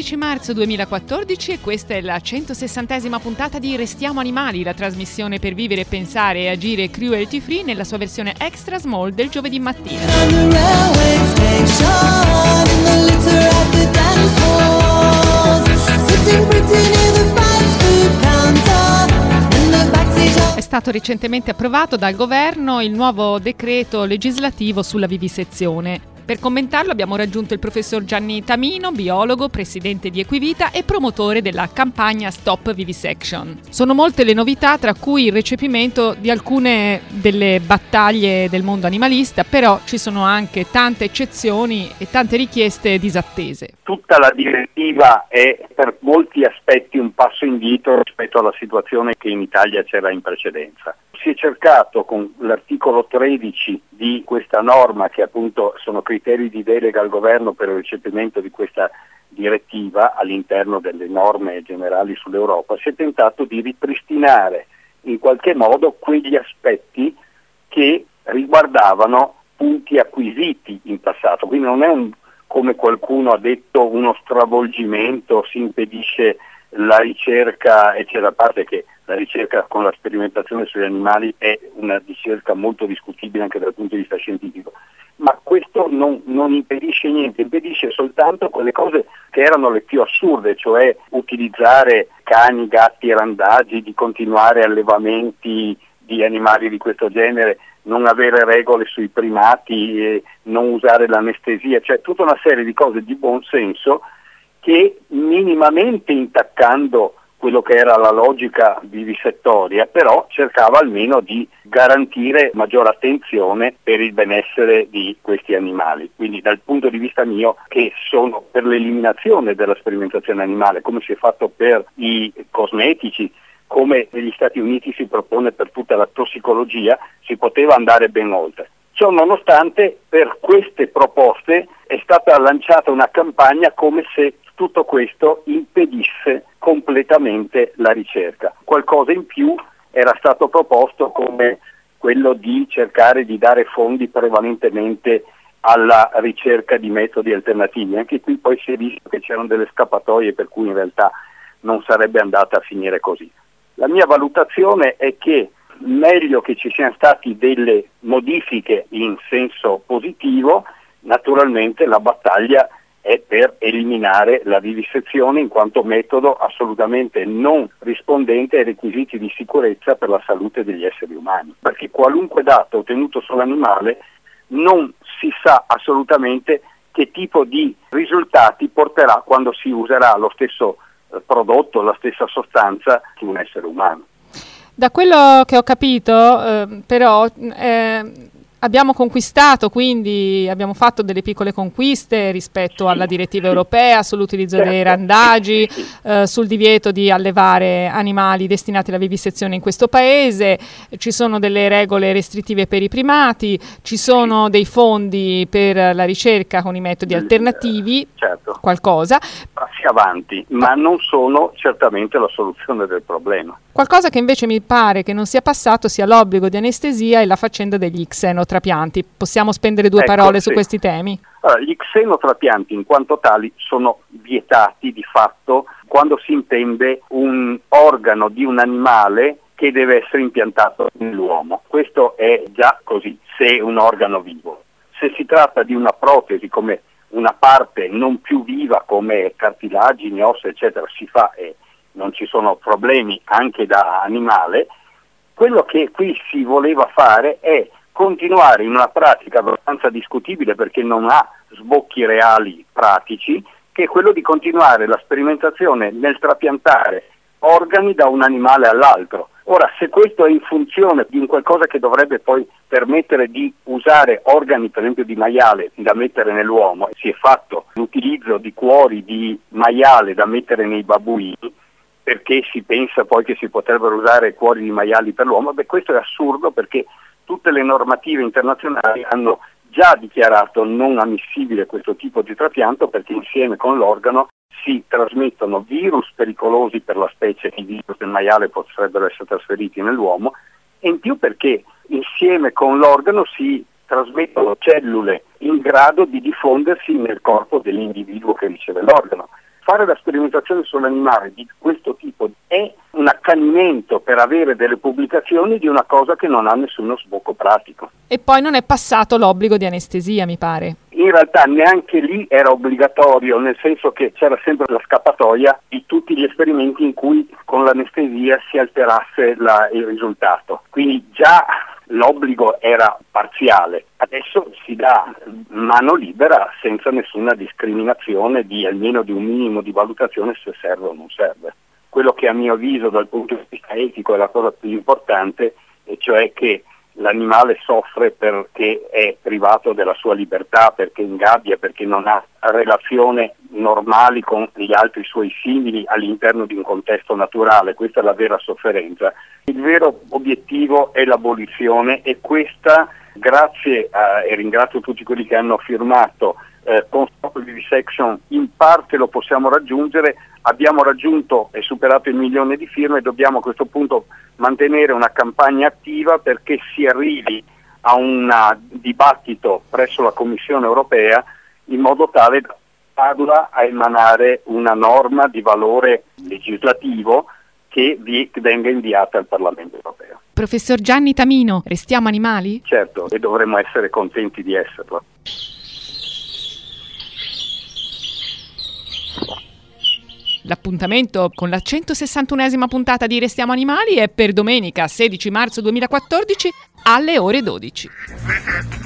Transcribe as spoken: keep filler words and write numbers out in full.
dodici marzo duemilaquattordici e questa è la centosessantesima puntata di Restiamo Animali, la trasmissione per vivere, pensare e agire cruelty free nella sua versione extra small del giovedì mattina. È stato recentemente approvato dal governo il nuovo decreto legislativo sulla vivisezione. Per commentarlo abbiamo raggiunto il professor Gianni Tamino, biologo, presidente di Equivita e promotore della campagna Stop Vivisection. Sono molte le novità, tra cui il recepimento di alcune delle battaglie del mondo animalista, però ci sono anche tante eccezioni e tante richieste disattese. Tutta la direttiva è per molti aspetti un passo indietro rispetto alla situazione che in Italia c'era in precedenza. Si è cercato con l'articolo tredici di questa norma, che appunto sono criteri di delega al governo per il recepimento di questa direttiva all'interno delle norme generali sull'Europa, si è tentato di ripristinare in qualche modo quegli aspetti che riguardavano punti acquisiti in passato. Quindi non è un, come qualcuno ha detto, uno stravolgimento, si impedisce la ricerca, eccetera, a parte che la ricerca con la sperimentazione sugli animali è una ricerca molto discutibile anche dal punto di vista scientifico, ma questo non, non impedisce niente, impedisce soltanto quelle cose che erano le più assurde, cioè utilizzare cani, gatti e randagi, di continuare allevamenti di animali di questo genere, non avere regole sui primati, eh, non usare l'anestesia, cioè tutta una serie di cose di buon senso che minimamente intaccando quello che era la logica vivisettoria, però cercava almeno di garantire maggiore attenzione per il benessere di questi animali. Quindi dal punto di vista mio, che sono per l'eliminazione della sperimentazione animale, come si è fatto per i cosmetici, come negli Stati Uniti si propone per tutta la tossicologia, si poteva andare ben oltre. Ciò nonostante, per queste proposte è stata lanciata una campagna come se tutto questo impedisse completamente la ricerca. Qualcosa in più era stato proposto, come quello di cercare di dare fondi prevalentemente alla ricerca di metodi alternativi. Anche qui poi si è visto che c'erano delle scappatoie per cui in realtà non sarebbe andata a finire così. La mia valutazione è che meglio che ci siano stati delle modifiche in senso positivo, naturalmente la battaglia è per eliminare la vivisezione in quanto metodo assolutamente non rispondente ai requisiti di sicurezza per la salute degli esseri umani, perché qualunque dato ottenuto sull'animale non si sa assolutamente che tipo di risultati porterà quando si userà lo stesso prodotto, la stessa sostanza su un essere umano. Da quello che ho capito, eh, però, eh, abbiamo conquistato, quindi abbiamo fatto delle piccole conquiste rispetto alla direttiva europea sull'utilizzo certo. dei randagi, eh, sul divieto di allevare animali destinati alla vivisezione in questo paese, ci sono delle regole restrittive per i primati, ci sono dei fondi per la ricerca con i metodi alternativi, certo. qualcosa. Passi avanti, ma non sono certamente la soluzione del problema. Qualcosa che invece mi pare che non sia passato sia l'obbligo di anestesia e la faccenda degli xenotrapianti. Possiamo spendere due ecco, parole sì. su questi temi? Allora, gli xenotrapianti in quanto tali sono vietati di fatto quando si intende un organo di un animale che deve essere impiantato nell'uomo. Questo è già così, se è un organo vivo. Se si tratta di una protesi come una parte non più viva come cartilagini, ossa eccetera, si fa e non ci sono problemi anche da animale. Quello che qui si voleva fare è continuare in una pratica abbastanza discutibile perché non ha sbocchi reali pratici, che è quello di continuare la sperimentazione nel trapiantare organi da un animale all'altro. Ora, se questo è in funzione di un qualcosa che dovrebbe poi permettere di usare organi, per esempio di maiale, da mettere nell'uomo, si è fatto l'utilizzo di cuori di maiale da mettere nei babbuini, perché si pensa poi che si potrebbero usare cuori di maiali per l'uomo, beh questo è assurdo perché tutte le normative internazionali hanno già dichiarato non ammissibile questo tipo di trapianto perché insieme con l'organo si trasmettono virus pericolosi per la specie, i virus del maiale potrebbero essere trasferiti nell'uomo, e in più perché insieme con l'organo si trasmettono cellule in grado di diffondersi nel corpo dell'individuo che riceve l'organo. Fare la sperimentazione sull'animale di questo tipo è un accanimento per avere delle pubblicazioni di una cosa che non ha nessuno sbocco pratico. E poi non è passato l'obbligo di anestesia, mi pare. In realtà neanche lì era obbligatorio, nel senso che c'era sempre la scappatoia di tutti gli esperimenti in cui con l'anestesia si alterasse la, il risultato. Quindi già l'obbligo era parziale, adesso si dà mano libera senza nessuna discriminazione di almeno di un minimo di valutazione se serve o non serve. Quello che a mio avviso dal punto di vista etico è la cosa più importante, e cioè che l'animale soffre perché è privato della sua libertà, perché ingabbia, perché non ha relazioni normali con gli altri suoi simili all'interno di un contesto naturale. Questa è la vera sofferenza. Il vero obiettivo è l'abolizione, e questa, grazie a, e ringrazio tutti quelli che hanno firmato eh, con Stop Vivisection, in parte lo possiamo raggiungere. Abbiamo raggiunto e superato il milione di firme e dobbiamo a questo punto mantenere una campagna attiva perché si arrivi a un dibattito presso la Commissione europea in modo tale da farla a emanare una norma di valore legislativo che vi venga inviata al Parlamento europeo. Professor Gianni Tamino, restiamo animali? Certo, e dovremmo essere contenti di esserlo. L'appuntamento con la centosessantunesima puntata di Restiamo Animali è per domenica sedici marzo duemilaquattordici alle ore dodici.